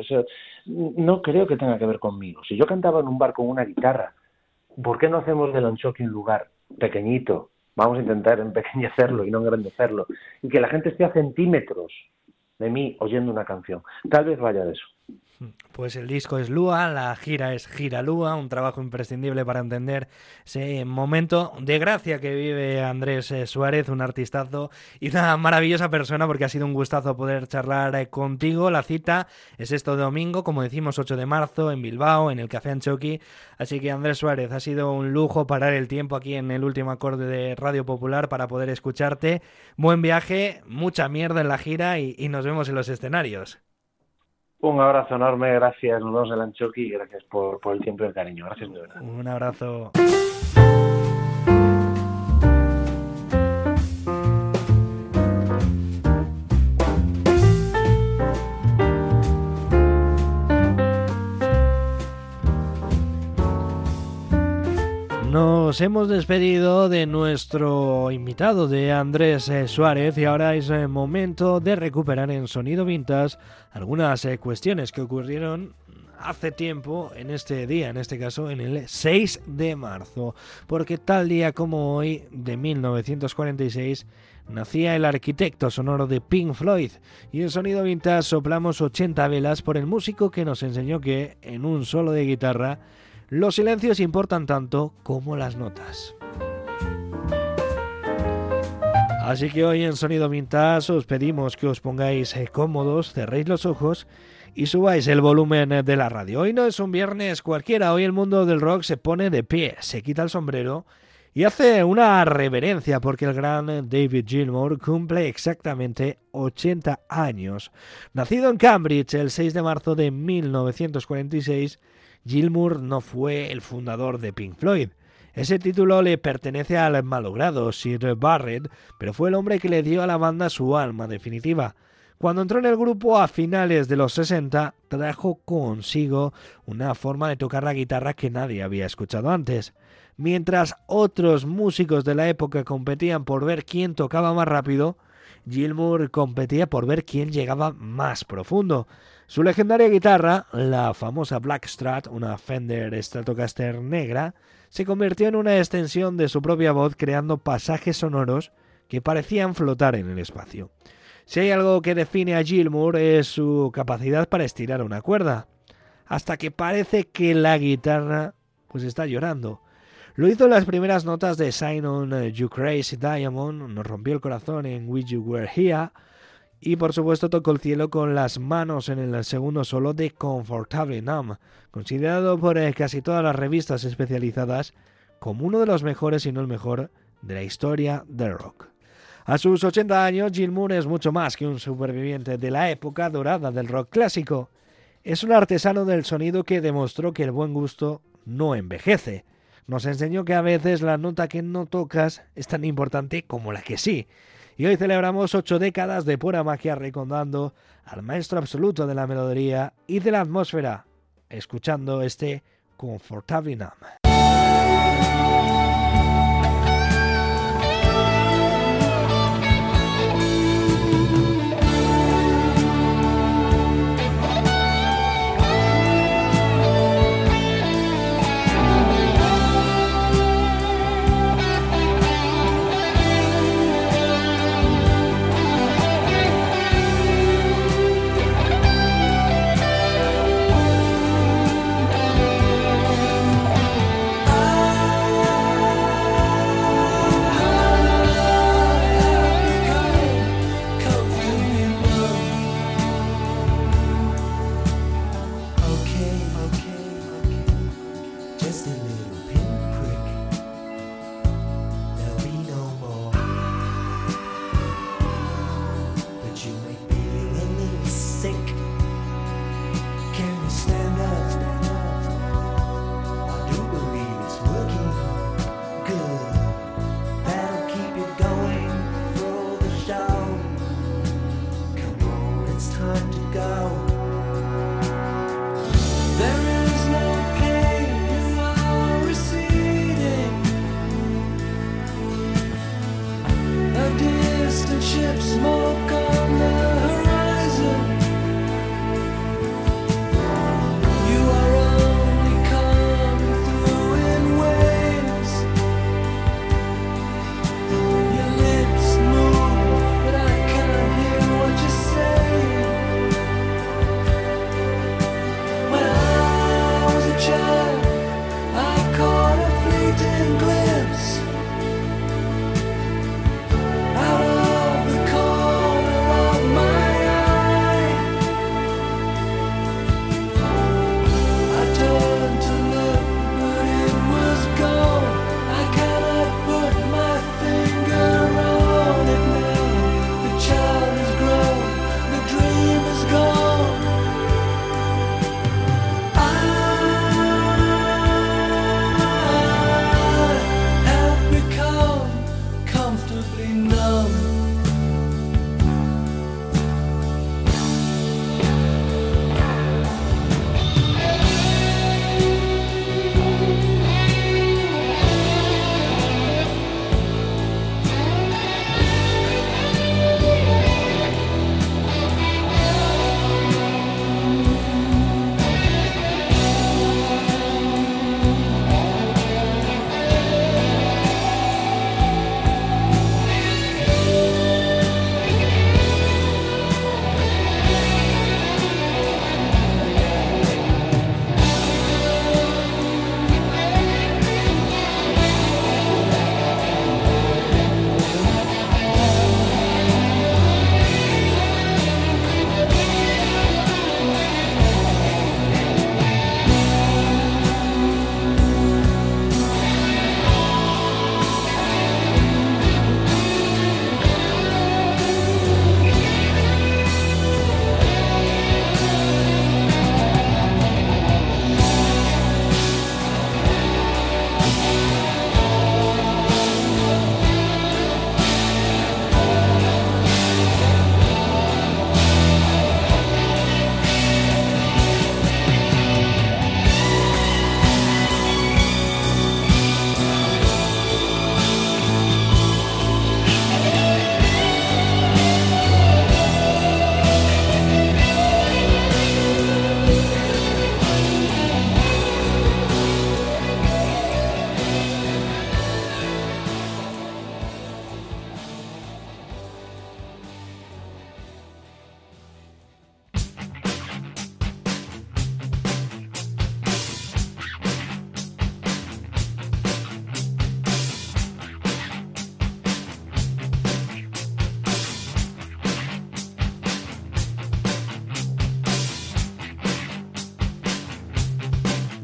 [SPEAKER 8] no creo que tenga que ver conmigo. Si yo cantaba en un bar con una guitarra, ¿por qué no hacemos del Anchoqui un lugar pequeñito? Vamos a intentar empequeñecerlo y no engrandecerlo. Y que la gente esté a centímetros de mí oyendo una canción. Tal vez vaya de eso.
[SPEAKER 1] Pues el disco es Lua, la gira es Gira Lua, un trabajo imprescindible para entender ese momento de gracia que vive Andrés Suárez, un artistazo y una maravillosa persona, porque ha sido un gustazo poder charlar contigo. La cita es este domingo, como decimos, 8 de marzo en Bilbao, en el Café Anchoqui. Así que Andrés Suárez, ha sido un lujo parar el tiempo aquí en el último acorde de Radio Popular para poder escucharte. Buen viaje, mucha mierda en la gira y nos vemos en los escenarios.
[SPEAKER 8] Un abrazo enorme, gracias, nos vemos en el Anchoqui y gracias por el tiempo y el cariño. Gracias de verdad.
[SPEAKER 1] Un abrazo. Nos hemos despedido de nuestro invitado, de Andrés Suárez, y ahora es el momento de recuperar en Sonido Vintage algunas cuestiones que ocurrieron hace tiempo en este día, en este caso en el 6 de marzo, porque tal día como hoy de 1946 nacía el arquitecto sonoro de Pink Floyd, y en Sonido Vintage soplamos 80 velas por el músico que nos enseñó que en un solo de guitarra los silencios importan tanto como las notas. Así que hoy en Sonido Vintage os pedimos que os pongáis cómodos, cerréis los ojos y subáis el volumen de la radio. Hoy no es un viernes cualquiera, hoy el mundo del rock se pone de pie, se quita el sombrero y hace una reverencia porque el gran David Gilmour cumple exactamente 80 años. Nacido en Cambridge el 6 de marzo de 1946, Gilmour no fue el fundador de Pink Floyd. Ese título le pertenece al malogrado Syd Barrett, pero fue el hombre que le dio a la banda su alma definitiva. Cuando entró en el grupo a finales de los 60, trajo consigo una forma de tocar la guitarra que nadie había escuchado antes. Mientras otros músicos de la época competían por ver quién tocaba más rápido, Gilmour competía por ver quién llegaba más profundo. Su legendaria guitarra, la famosa Blackstrat, una Fender Stratocaster negra, se convirtió en una extensión de su propia voz, creando pasajes sonoros que parecían flotar en el espacio. Si hay algo que define a Gilmour es su capacidad para estirar una cuerda, hasta que parece que la guitarra pues está llorando. Lo hizo en las primeras notas de Sign on You Crazy Diamond, nos rompió el corazón en Wish You Were Here, y por supuesto tocó el cielo con las manos en el segundo solo de Comfortably Numb, considerado por casi todas las revistas especializadas como uno de los mejores, si no el mejor, de la historia del rock. A sus 80 años, Gilmour es mucho más que un superviviente de la época dorada del rock clásico. Es un artesano del sonido que demostró que el buen gusto no envejece. Nos enseñó que a veces la nota que no tocas es tan importante como la que sí. Y hoy celebramos 8 décadas de pura magia recordando al maestro absoluto de la melodía y de la atmósfera, escuchando este Comfortably Numb.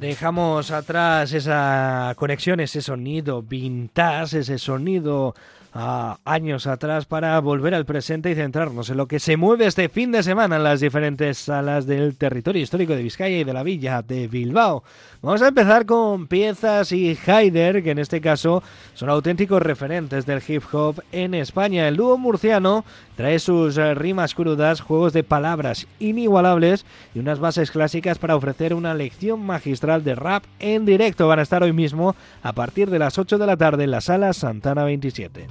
[SPEAKER 1] Dejamos atrás esa conexión, ese sonido vintage, ese sonido a años atrás para volver al presente y centrarnos en lo que se mueve este fin de semana en las diferentes salas del territorio histórico de Vizcaya y de la villa de Bilbao. Vamos a empezar con Piezas y Haider, que en este caso son auténticos referentes del hip hop en España. El dúo murciano trae sus rimas crudas, juegos de palabras inigualables y unas bases clásicas para ofrecer una lección magistral de rap en directo. Van a estar hoy mismo a partir de las 8 de la tarde en la sala Santana 27.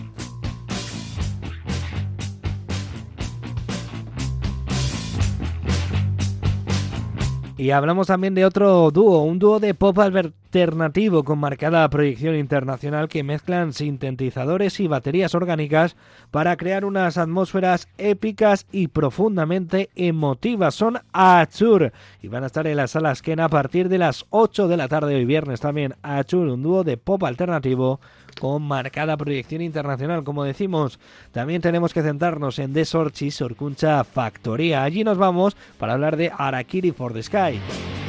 [SPEAKER 1] Y hablamos también de otro dúo, un dúo de pop alternativo con marcada proyección internacional que mezclan sintetizadores y baterías orgánicas para crear unas atmósferas épicas y profundamente emotivas. Son Achur y van a estar en la sala Esquena a partir de las 8 de la tarde hoy viernes también. Achur, un dúo de pop alternativo con marcada proyección internacional, como decimos. También tenemos que centrarnos en Desorchi Sorkuncha Factoría. Allí nos vamos para hablar de Harakiri for the Sky.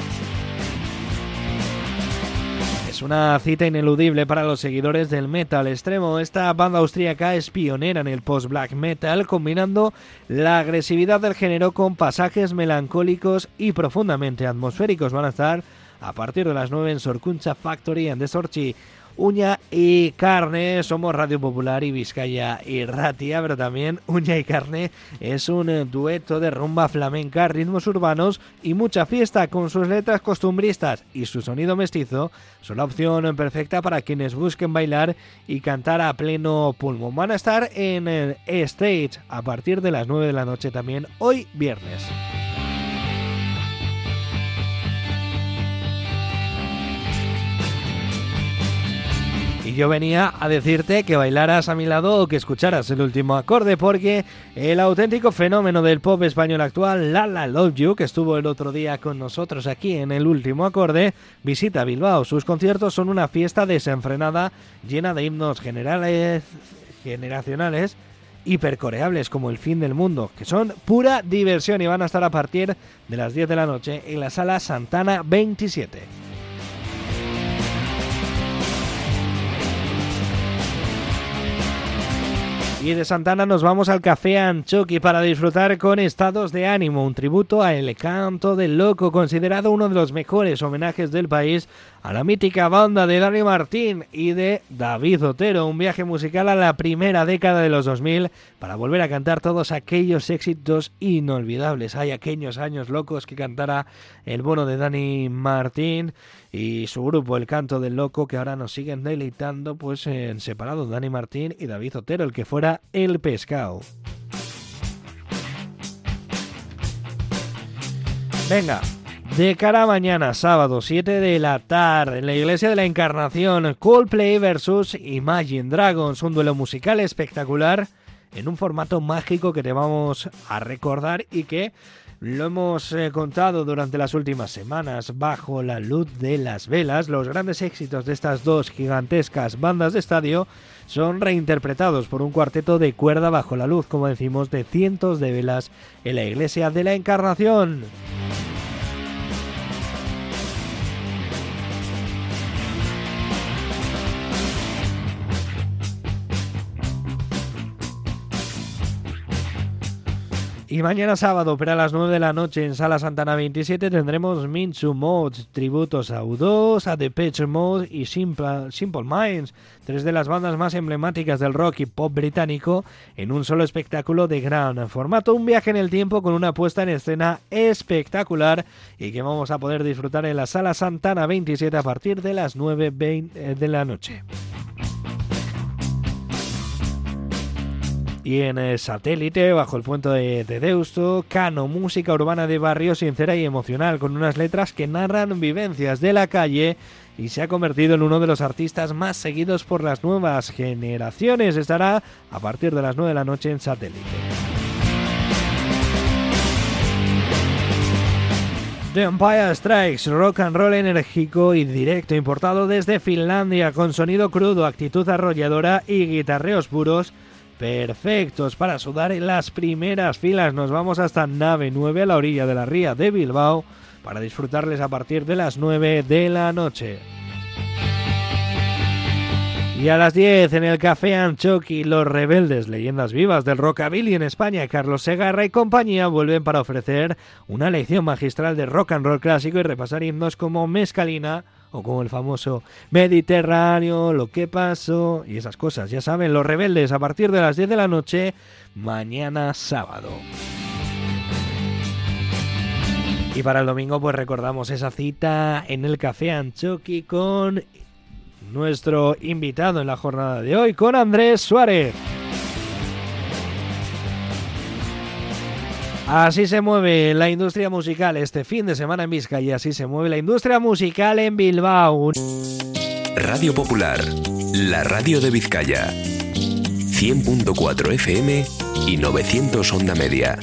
[SPEAKER 1] Es una cita ineludible para los seguidores del metal extremo. Esta banda austríaca es pionera en el post-black metal, combinando la agresividad del género con pasajes melancólicos y profundamente atmosféricos. Van a estar a partir de las 9 en Sorkuncha Factory en Desorchi. Uña y Carne, somos Radio Popular y Vizcaya y Ratia, pero también Uña y Carne es un dueto de rumba flamenca, ritmos urbanos y mucha fiesta. Con sus letras costumbristas y su sonido mestizo, son la opción perfecta para quienes busquen bailar y cantar a pleno pulmón. Van a estar en el Stage a partir de las 9 de la noche también hoy viernes. Y yo venía a decirte que bailaras a mi lado o que escucharas el último acorde, porque el auténtico fenómeno del pop español actual, Lala Love You, que estuvo el otro día con nosotros aquí en el último acorde, visita Bilbao. Sus conciertos son una fiesta desenfrenada, llena de himnos generacionales, hipercoreables como El Fin del Mundo, que son pura diversión y van a estar a partir de las 10 de la noche en la sala Santana 27. Y de Santana nos vamos al Café Anchoqui para disfrutar con Estados de Ánimo, un tributo a El Canto del Loco, considerado uno de los mejores homenajes del país a la mítica banda de Dani Martín y de David Otero. Un viaje musical a la primera década de los 2000 para volver a cantar todos aquellos éxitos inolvidables. Hay aquellos años locos que cantara el bono de Dani Martín y su grupo El Canto del Loco, que ahora nos siguen deleitando pues en separado, Dani Martín y David Otero, el que fuera El Pescado. Venga, de cara a mañana, sábado, 7 de la tarde, en la Iglesia de la Encarnación, Coldplay versus Imagine Dragons, un duelo musical espectacular en un formato mágico que te vamos a recordar y que lo hemos contado durante las últimas semanas. Bajo la luz de las velas, los grandes éxitos de estas dos gigantescas bandas de estadio son reinterpretados por un cuarteto de cuerda bajo la luz, como decimos, de cientos de velas en la Iglesia de la Encarnación. Y mañana sábado, pero a las 9 de la noche en Sala Santana 27 tendremos Minchu Mods, tributos a U2, a Depeche Mode y Simple Minds, tres de las bandas más emblemáticas del rock y pop británico, en un solo espectáculo de gran formato. Un viaje en el tiempo con una puesta en escena espectacular y que vamos a poder disfrutar en la Sala Santana 27 a partir de las 9:20 de la noche. Y en el Satélite, bajo el puente de Deusto, Cano, música urbana de barrio sincera y emocional, con unas letras que narran vivencias de la calle, y se ha convertido en uno de los artistas más seguidos por las nuevas generaciones. Estará a partir de las 9 de la noche en Satélite. The Empire Strikes, rock and roll enérgico y directo, importado desde Finlandia, con sonido crudo, actitud arrolladora y guitarreos puros, perfectos para sudar en las primeras filas. Nos vamos hasta Nave 9, a la orilla de la ría de Bilbao, para disfrutarles a partir de las 9 de la noche. Y a las 10 en el Café Anchoqui, los rebeldes, leyendas vivas del rockabilly en España, Carlos Segarra y compañía vuelven para ofrecer una lección magistral de rock and roll clásico y repasar himnos como Mescalina o como el famoso Mediterráneo, Lo que pasó y esas cosas. Ya saben, los rebeldes a partir de las 10 de la noche, mañana sábado. Y para el domingo pues recordamos esa cita en el Café Anchoqui con nuestro invitado en la jornada de hoy, con Andrés Suárez. Así se mueve la industria musical este fin de semana en Vizcaya, así se mueve la industria musical en Bilbao.
[SPEAKER 9] Radio Popular, la radio de Vizcaya. 100.4 FM y 900 onda media.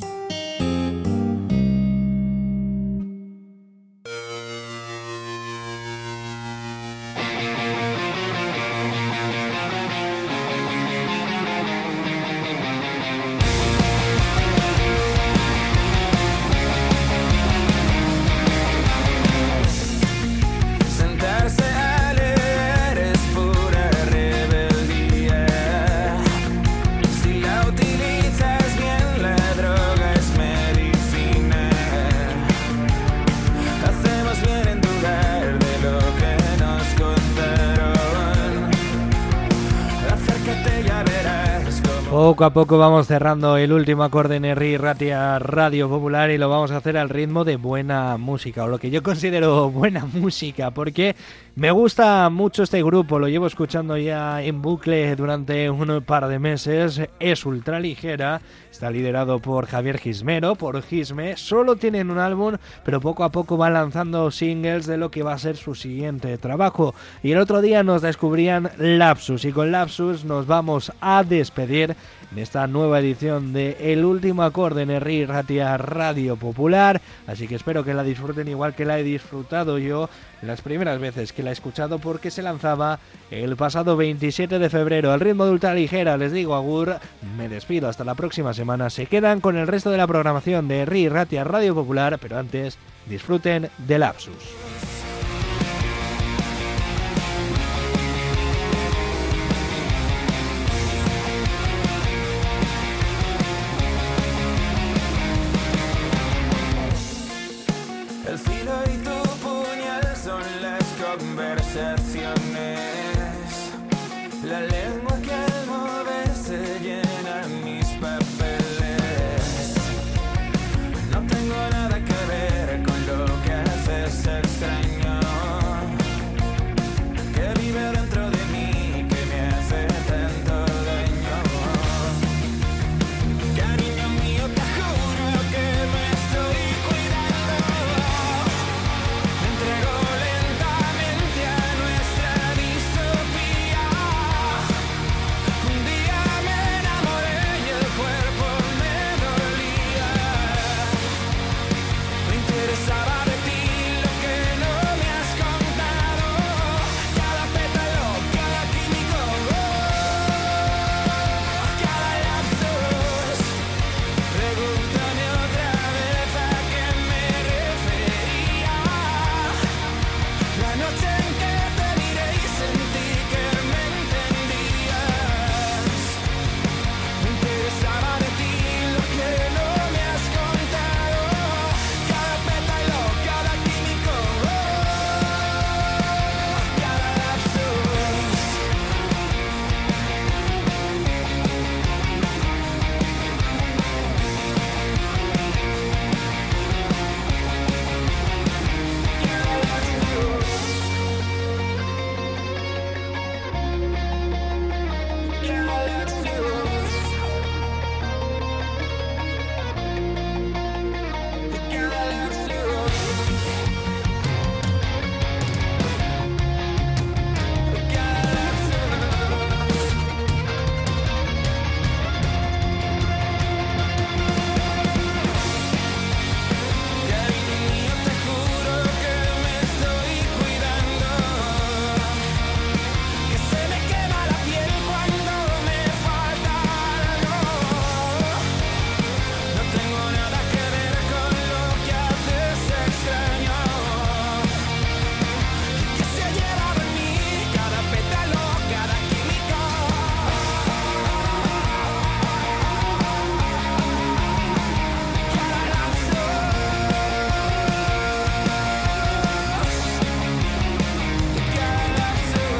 [SPEAKER 1] Poco a poco vamos cerrando el último acorde en Herri Ratia Radio Popular y lo vamos a hacer al ritmo de buena música, o lo que yo considero buena música, porque me gusta mucho este grupo, lo llevo escuchando ya en bucle durante un par de meses, es ultraligera, está liderado por Javier Gismero, por Gisme, solo tienen un álbum, pero poco a poco van lanzando singles de lo que va a ser su siguiente trabajo. Y el otro día nos descubrían Lapsus, y con Lapsus nos vamos a despedir en esta nueva edición de El Último Acorde en Herri Ratia Radio Popular, así que espero que la disfruten igual que la he disfrutado yo las primeras veces que la he escuchado, porque se lanzaba el pasado 27 de febrero al ritmo de ultraligera. Les digo agur, me despido hasta la próxima semana, se quedan con el resto de la programación de Herri Ratia Radio Popular, pero antes disfruten de Lapsus.
[SPEAKER 3] El filo y tu puñal son las conversaciones, la ley